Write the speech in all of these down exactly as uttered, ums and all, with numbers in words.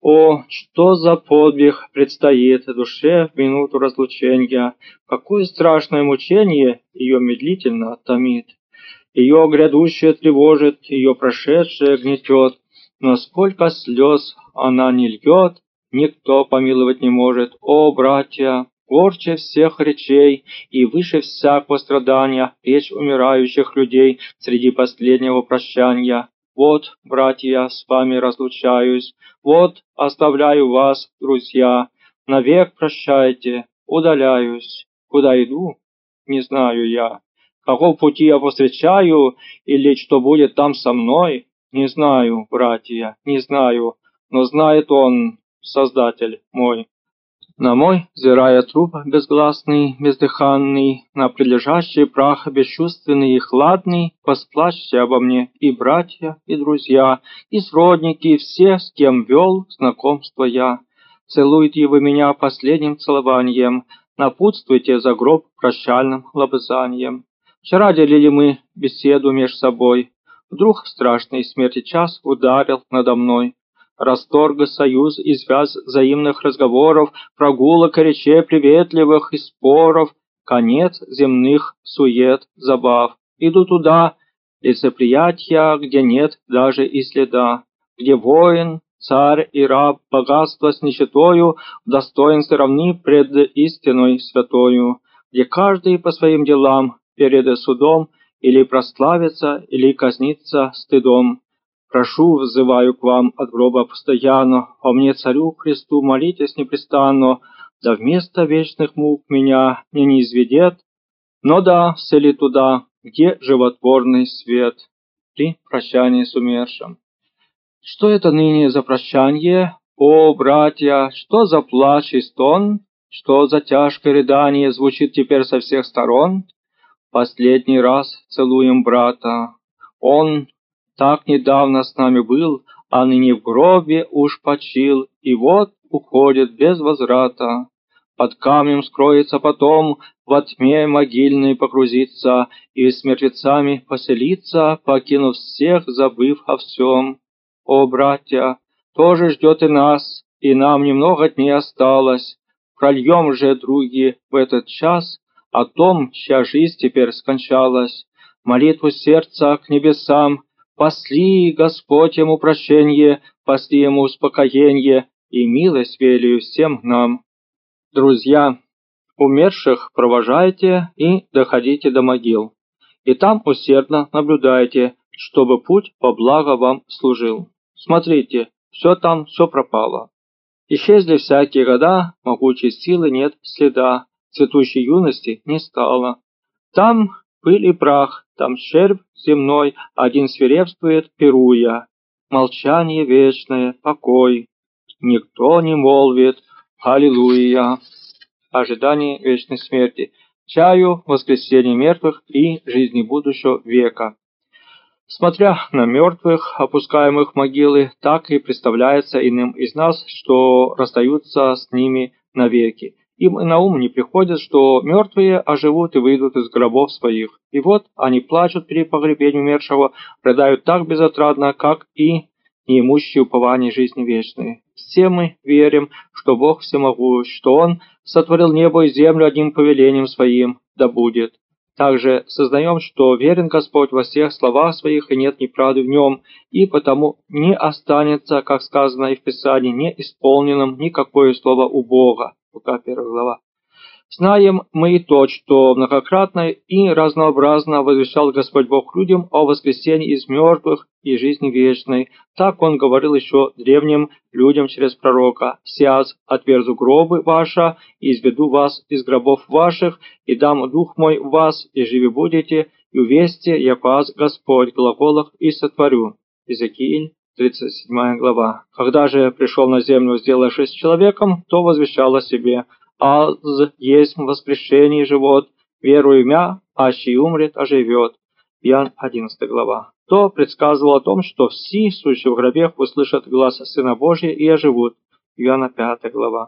О, что за подвиг предстоит душе в минуту разлучения! Какое страшное мучение ее медлительно томит! Ее грядущее тревожит, ее прошедшее гнетет, но сколько слез она не льет, никто помиловать не может. О, братья, горче всех речей и выше всякого страдания речь умирающих людей среди последнего прощания. Вот, братья, с вами разлучаюсь, вот оставляю вас, друзья, навек прощайте, удаляюсь. Куда иду, не знаю я. Каков пути я повстречаю, или что будет там со мной, не знаю, братья, не знаю, но знает он, Создатель мой. На мой, взирая труп безгласный, бездыханный, на прилежащий прах бесчувственный и хладный, восплачьте обо мне и братья, и друзья, и сродники, и все, с кем вел знакомство я. Целуйте вы меня последним целованием, напутствуйте за гроб прощальным лобызанием. Вчера делили мы беседу меж собой, вдруг страшный смерти час ударил надо мной. Расторга союз и связь взаимных разговоров, прогулок и речей приветливых и споров, конец земных сует, забав. Иду туда, лицеприятия, где нет даже и следа, где воин, царь и раб, богатство с нищетою в достоинстве равны пред истиной святою, где каждый по своим делам перед судом или прославится, или казнится стыдом. Прошу, взываю к вам от гроба постоянно, о мне, царю Христу, молитесь непрестанно, да вместо вечных мук меня не низведет, но да вселит туда, где животворный свет, при прощании с умершим. Что это ныне за прощанье, о, братья, что за плач и стон, что за тяжкое рыдание звучит теперь со всех сторон? Последний раз целуем брата, он так недавно с нами был, а ныне в гробе уж почил, и вот уходит без возврата. Под камнем скроется потом, во тьме могильной погрузится, и с мертвецами поселится, покинув всех, забыв о всем. О, братья, тоже ждет и нас, и нам немного дней осталось. Прольем же, други, в этот час о том, чья жизнь теперь скончалась, молитву сердца к небесам. Пасли, Господь, ему прощенье, пасли ему успокоенье и милость велию всем нам. Друзья, умерших провожайте и доходите до могил, и там усердно наблюдайте, чтобы путь во благо вам служил. Смотрите, все там, все пропало. Исчезли всякие года, могучей силы нет следа, цветущей юности не стало. Там пыль и прах, там червь земной, один свирепствует, пируя. Молчание вечное, покой. Никто не молвит «Аллилуйя». Ожидание вечной смерти. Чаю воскресения мертвых и жизни будущего века. Смотря на мертвых, опускаемых в могилы, так и представляется иным из нас, что расстаются с ними навеки. Им и на ум не приходит, что мертвые оживут и выйдут из гробов своих. И вот они плачут при погребении умершего, рыдают так безотрадно, как и неимущие упования жизни вечной. Все мы верим, что Бог всемогущ, что Он сотворил небо и землю одним повелением Своим, да будет. Также сознаем, что верен Господь во всех словах Своих, и нет неправды в Нем, и потому не останется, как сказано и в Писании, неисполненным никакое слово у Бога. Лука первая глава. Знаем мы и то, что многократно и разнообразно возвещал Господь Бог людям о воскресении из мертвых и жизни вечной. Так Он говорил еще древним людям через пророка: «Сяз отверзу гробы ваши, и изведу вас из гробов ваших, и дам дух мой в вас, и живи будете, и увесьте, яко аз Господь, глаголах и сотворю». Иезекииль, тридцать седьмая глава. Когда же пришел на землю, сделавшись человеком, то возвещал о себе: «Аз есть воскрешение и живот, верую мя, аще умрет, оживет». Иоанн, одиннадцатая глава. То предсказывал о том, что все, сущие в гробах, услышат глаз Сына Божия и оживут. Иоанна, пятая глава.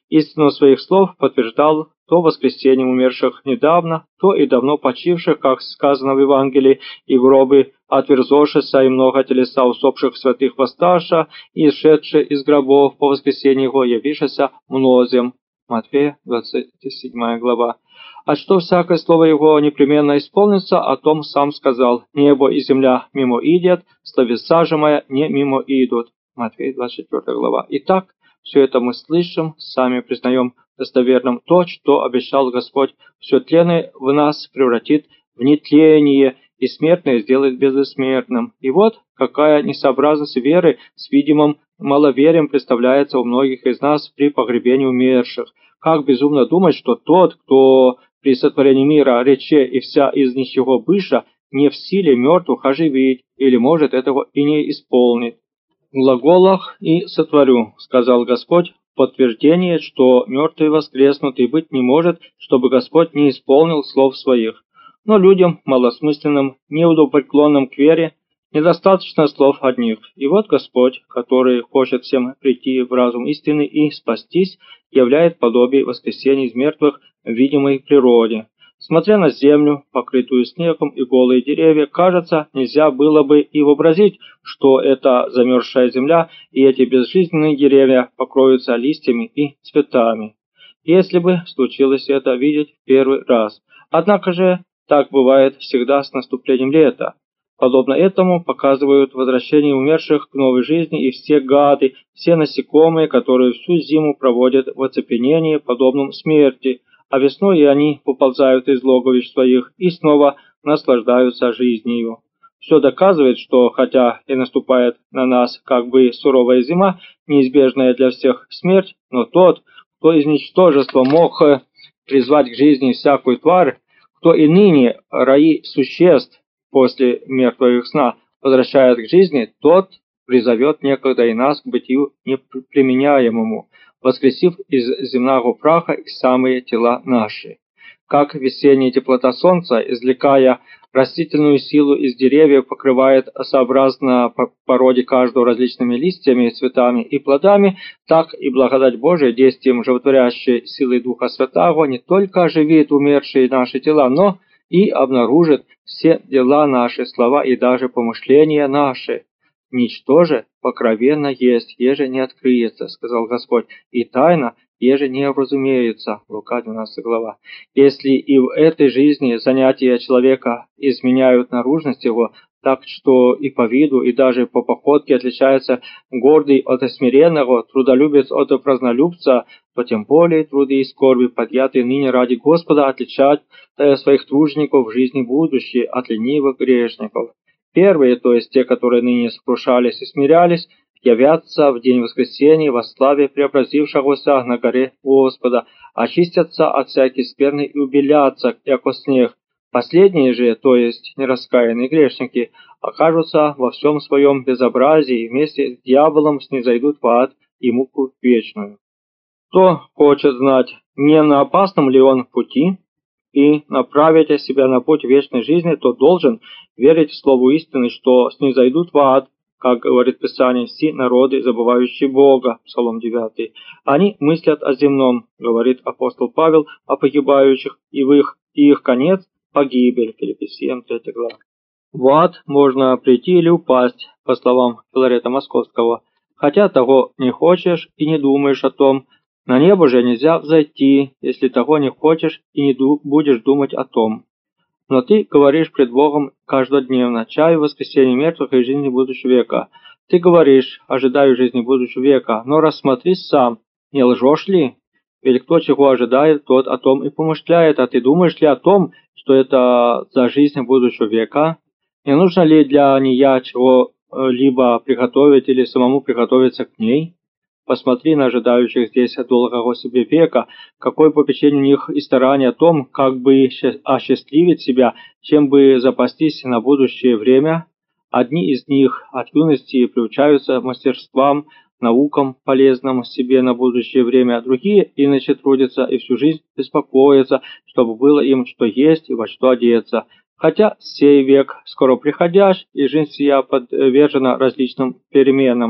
Истину своих слов подтверждал то воскресением умерших недавно, то и давно почивших, как сказано в Евангелии, и гробы отверзошися, и много телеса усопших святых воссташа, и исшедшие из гробов по воскресенье его явившися мнозем. Матфея, двадцать седьмая глава. А что всякое слово его непременно исполнится, о том сам сказал: небо и земля мимо идет, словеса же моя не мимо идут. Матфея, двадцать четвёртая глава. Итак, все это мы слышим, сами признаем достоверным то, что обещал Господь, все тленное в нас превратит в нетление, и смертное сделает безсмертным. И вот какая несообразность веры с видимым маловерием представляется у многих из нас при погребении умерших. Как безумно думать, что тот, кто при сотворении мира, рече и вся из ничего быша, не в силе мертвых оживить, или может этого и не исполнить. В глаголах «и сотворю», сказал Господь, в подтверждение, что мертвые воскреснут, и быть не может, чтобы Господь не исполнил слов своих. Но людям, малосмысленным, неудобопреклонным к вере, недостаточно слов одних. И вот Господь, который хочет всем прийти в разум истины и спастись, являет подобие воскресения из мертвых в видимой природе. Смотря на землю, покрытую снегом, и голые деревья, кажется, нельзя было бы и вообразить, что это замерзшая земля, и эти безжизненные деревья покроются листьями и цветами. Если бы случилось это видеть в первый раз. Однако же так бывает всегда с наступлением лета. Подобно этому показывают возвращение умерших к новой жизни и все гады, все насекомые, которые всю зиму проводят в оцепенении, подобном смерти, а весной и они поползают из логовищ своих и снова наслаждаются жизнью. Все доказывает, что хотя и наступает на нас как бы суровая зима, неизбежная для всех смерть, но тот, кто из ничтожества мог призвать к жизни всякую тварь, кто и ныне раи существ после мертвого их сна возвращает к жизни, тот призовет некогда и нас к бытию неприменяемому, воскресив из земного праха и самые тела наши. Как весенняя теплота солнца, извлекая растительную силу из деревьев, покрывает сообразно по породе каждого различными листьями, цветами и плодами, так и благодать Божия, действием животворящей силы Духа Святаго, не только оживит умершие наши тела, но и обнаружит все дела наши, слова и даже помышления наши. Ничто же покровенно есть, еже не открыется, сказал Господь, и тайна, еже не вразумеется. Лука, двенадцатая глава. Если и в этой жизни занятия человека изменяют наружность его, так что и по виду, и даже по походке отличается гордый от смиренного, трудолюбец от празднолюбца, то тем более труды и скорби, подъятые ныне ради Господа, отличать своих тружеников в жизни будущей от ленивых грешников. Первые, то есть те, которые ныне сокрушались и смирялись, явятся в день воскресения во славе преобразившегося на горе Господа, очистятся от всякой скверны и убелятся, яко снег. Последние же, то есть нераскаянные грешники, окажутся во всем своем безобразии и вместе с дьяволом снизойдут в ад и муку вечную. Кто хочет знать, не на опасном ли он пути, и направить себя на путь вечной жизни, то должен верить в слово истины, что снизойдут в ад, как говорит Писание, все народы, забывающие Бога, Псалом девятый. Они мыслят о земном, говорит апостол Павел, о погибающих, и в их, и их конец – погибель, Филиппийцам, третья глава. В ад можно прийти или упасть, по словам Филарета Московского, хотя того не хочешь и не думаешь о том. На небо же нельзя взойти, если того не хочешь и не ду- будешь думать о том. Но ты говоришь пред Богом каждодневно, чаю воскресения мертвых и жизни будущего века. Ты говоришь, ожидаю жизни будущего века, но рассмотри сам, не лжешь ли? Ведь кто чего ожидает, тот о том и помышляет, а ты думаешь ли о том, что это за жизнь будущего века? Не нужно ли для нея чего-либо приготовить или самому приготовиться к ней? Посмотри на ожидающих здесь долгого себе века, какое попечение у них и старание о том, как бы осчастливить себя, чем бы запастись на будущее время. Одни из них от юности приучаются мастерствам, наукам, полезным себе на будущее время, а другие иначе трудятся и всю жизнь беспокоятся, чтобы было им что есть и во что одеться. Хотя сей век скоро приходящ, и жизнь сия подвержена различным переменам.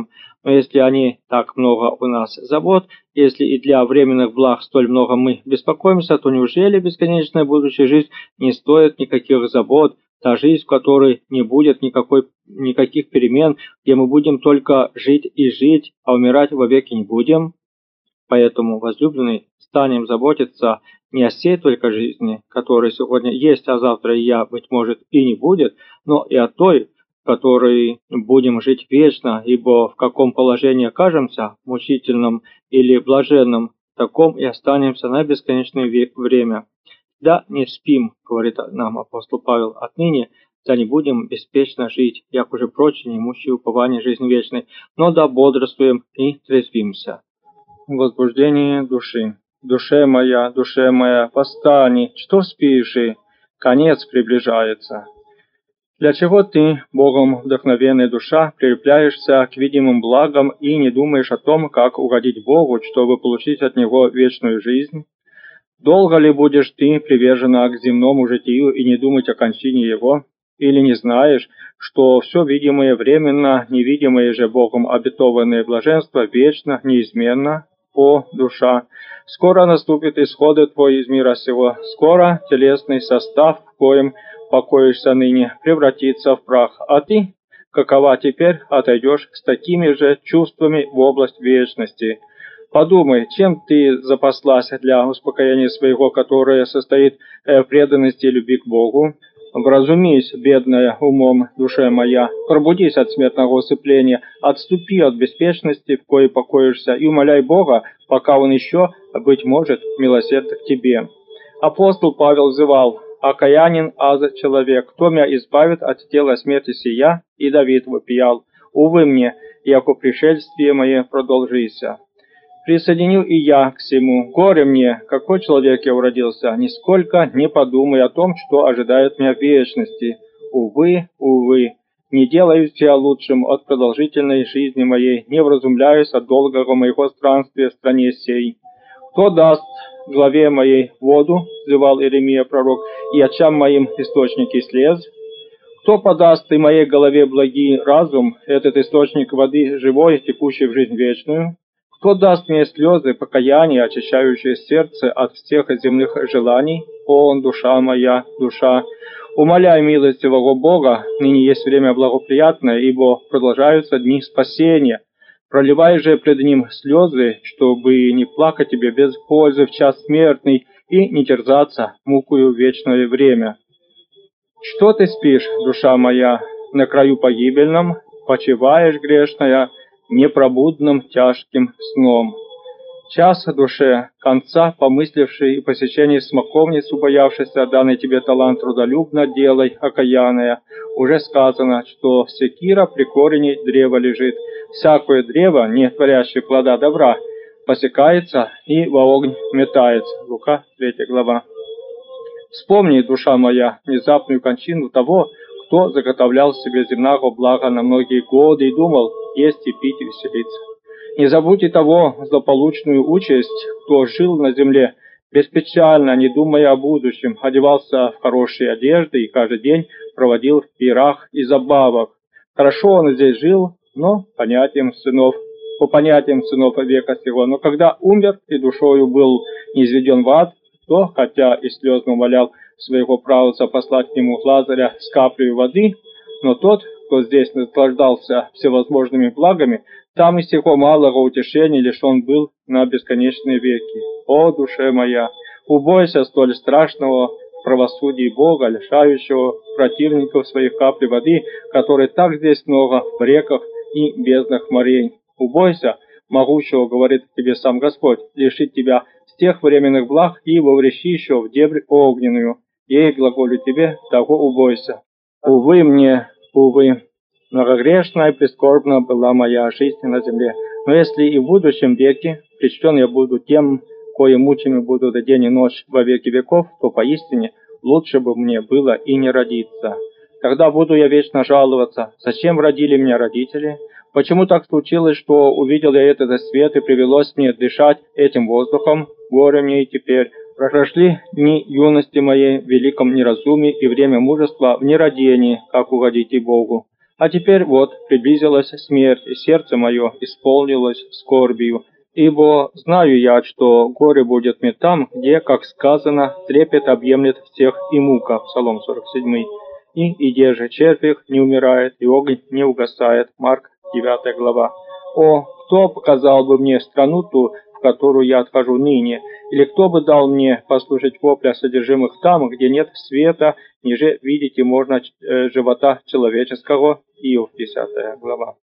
Но если они так много у нас забот, если и для временных благ столь много мы беспокоимся, то неужели бесконечная будущая жизнь не стоит никаких забот, та жизнь, в которой не будет никакой, никаких перемен, где мы будем только жить и жить, а умирать вовеки не будем? Поэтому, возлюбленный, станем заботиться не о сей только жизни, которая сегодня есть, а завтра и я, быть может, и не будет, но и о той, в которой будем жить вечно, ибо в каком положении окажемся, мучительном или блаженном, таком и останемся на бесконечное время. Да, не спим, говорит нам апостол Павел, отныне да не будем беспечно жить, як уже прочие, не имущие упования жизни вечной, но да бодрствуем и трезвимся. Возбуждение души. Душе моя, душе моя, восстань, что спишь, и конец приближается. Для чего ты, Богом вдохновенная душа, прилепляешься к видимым благам и не думаешь о том, как угодить Богу, чтобы получить от Него вечную жизнь? Долго ли будешь ты привержена к земному житию и не думать о кончине его? Или не знаешь, что все видимое временно, невидимое же Богом обетованное блаженство вечно, неизменно? О, душа! Скоро наступит исход твой из мира сего, скоро телесный состав, в коем покоишься ныне, превратится в прах, а ты, какова теперь, отойдешь с такими же чувствами в область вечности. Подумай, чем ты запаслась для успокоения своего, которое состоит в преданности и любви к Богу? Вразумись, бедная умом, душе моя, пробудись от смертного усыпления, отступи от беспечности, в коей покоишься, и умоляй Бога, пока Он еще, быть может, милосерд к тебе. Апостол Павел взывал: «Окаянин аз человек, кто меня избавит от тела смерти сия?» И Давид вопиял: «Увы мне, яко пришествие мое продолжися». Присоединю и я к всему. Горе мне, какой человек я уродился, нисколько не подумай о том, что ожидает меня в вечности. Увы, увы, не делаю себя лучшим от продолжительной жизни моей, не вразумляюсь от долгого моего странствия в стране сей. Кто даст главе моей воду, взывал Иеремия пророк, и очам моим источники слез? Кто подаст и моей голове благий разум, этот источник воды живой, текущий в жизнь вечную? Кто даст мне слезы покаяния, очищающие сердце от всех земных желаний? О, душа моя, душа! Умоляй милостивого Бога, ныне есть время благоприятное, ибо продолжаются дни спасения. Проливай же пред Ним слезы, чтобы не плакать тебе без пользы в час смертный и не терзаться мукою в вечное время. Что ты спишь, душа моя, на краю погибельном, почиваешь, грешная, непробудным тяжким сном? Час душе, конца помыслившей и посещений смоковниц убоявшейся, данный тебе талант трудолюбно делай, окаянная. Уже сказано, что секира при корени древа лежит. Всякое древо, не творящее плода добра, посекается и во огонь метается. Лука, третья глава. Вспомни, душа моя, внезапную кончину того, кто заготовлял себе земного блага на многие годы и думал есть и пить и веселиться. Не забудь и того злополучную участь, кто жил на земле беспечально, не думая о будущем, одевался в хорошие одежды и каждый день проводил в пирах и забавах. Хорошо он здесь жил, но понятием сынов, по понятиям сынов века сего, но когда умер и душою был низведен в ад, то, хотя и слезно умолял своего правца послать к нему Лазаря с каплей воды, но тот, кто здесь наслаждался всевозможными благами, там и сего малого утешения лишен был на бесконечные веки. О, душе моя, убойся столь страшного правосудия Бога, лишающего противников своих капли воды, которой так здесь много в реках и безднах морей. Убойся могущего, говорит тебе сам Господь, лишить тебя с тех временных благ и воврещи еще в дебрь огненную. Ей глаголю тебе, того убойся. Увы мне, увы, многогрешна и прискорбна была моя жизнь на земле. Но если и в будущем веке причтен я буду тем, кои мучими буду до день и ночь во веки веков, то поистине лучше бы мне было и не родиться. Тогда буду я вечно жаловаться, зачем родили меня родители? Почему так случилось, что увидел я этот свет и привелось мне дышать этим воздухом? Горе мне и теперь. Прошли дни юности моей в великом неразумии и время мужества в нерадении, как угодить и Богу. А теперь вот приблизилась смерть, и сердце мое исполнилось скорбию. Ибо знаю я, что горе будет мне там, где, как сказано, трепет объемлет всех и мука. Псалом сорок семь. И, и где же червь их не умирает, и огонь не угасает. Марк девятая глава. О, кто показал бы мне страну ту, в которую я отхожу ныне, или кто бы дал мне послушать вопля содержимых там, где нет света, ниже видите можно э, живота человеческого. Иов десятая глава.